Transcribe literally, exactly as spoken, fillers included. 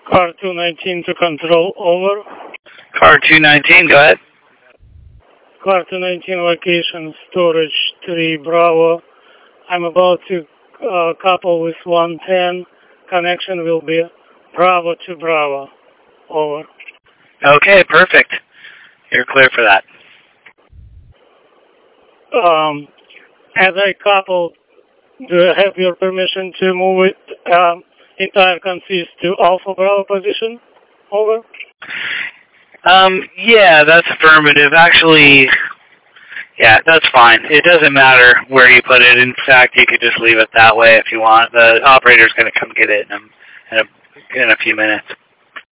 Car two nineteen to control, over. Car two nineteen, go ahead. Car two nineteen, location storage three Bravo. I'm about to uh, couple with one ten. Connection will be Bravo to Bravo, over. Okay, perfect. You're clear for that. Um, as I couple, do I have your permission to move it, um, entire consist to Alpha Bravo position? Over. Um, yeah, that's affirmative. Actually, yeah, that's fine. It doesn't matter where you put it. In fact, you could just leave it that way if you want. The operator's going to come get it in a, in a, in a few minutes.